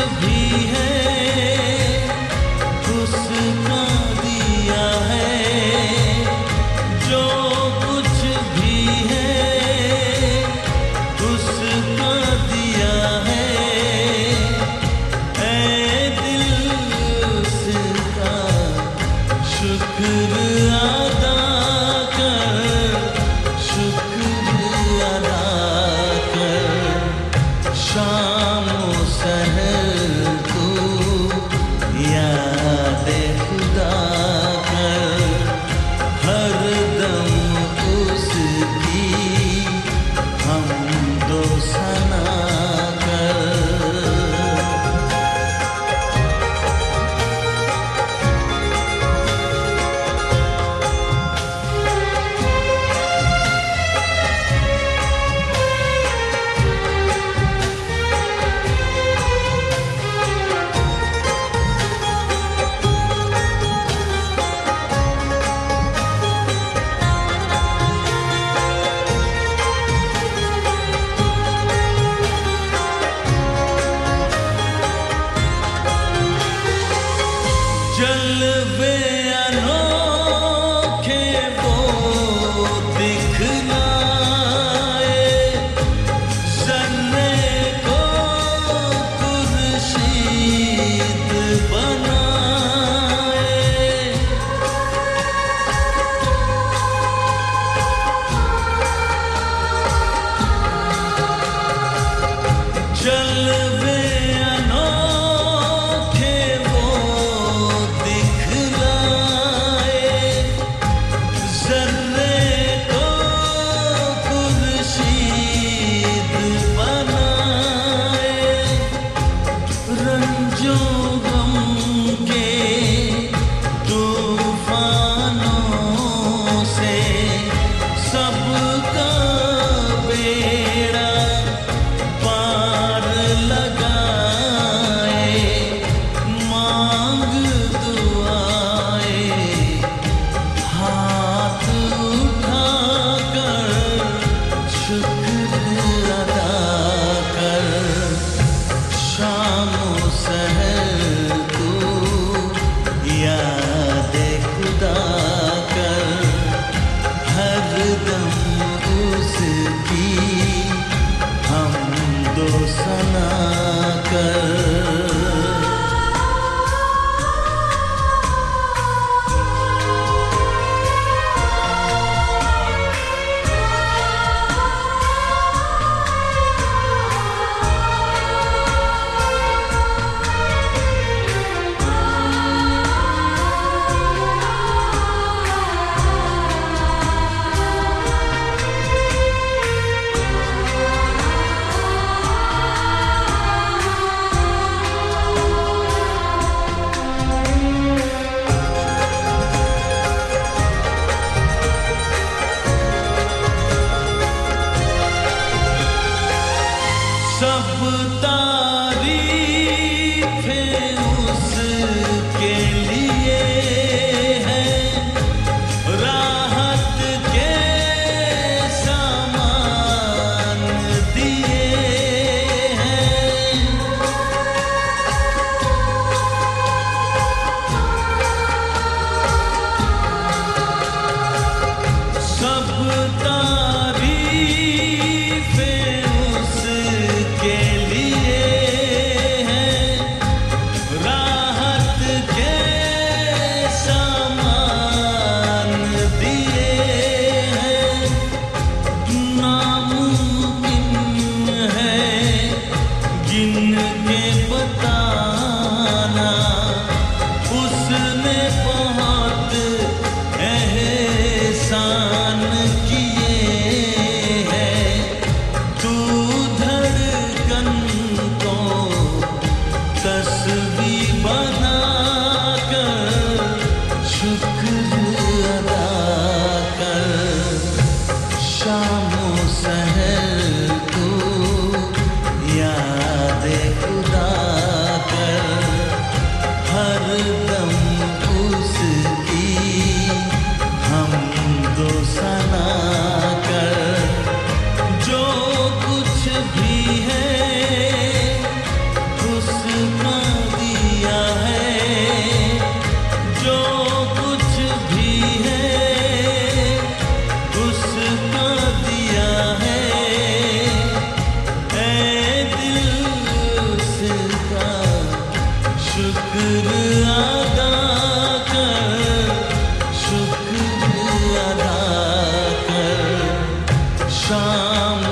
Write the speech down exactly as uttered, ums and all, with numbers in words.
भी है उसका दिया है, जो कुछ भी है उसका दिया है। ऐ दिल उसका शुक्र अदा कर, शुक्र अदा कर। शाम सहर तू याद खुदा कर, हर दम उसकी हमदो सना कर। जलवे अनोखे वो दिखलाए, जन्ने को खुर्शीद बनाए। जलवे सना कर। सब तारीफें उसके लिए हैं, राहत के सामान दिए हैं। सब तारीफें उसके लिए हैं, राहत के सामान दिए हैं। नामुमकिन है गिन के बताना, उसने बहुत एहसान किए हैं। तू धड़कन को तस्वीर बना कर, शुक्र अदा कर। शाम सहर तू याद खुदा कर, हर दम उसकी हमदो सना कर। जो कुछ भी है उस उसका दिया है, जो कुछ भी है उसका दिया है। ऐ दिल उसका शुक्र अदा कर, शुक्र अदा कर। शाम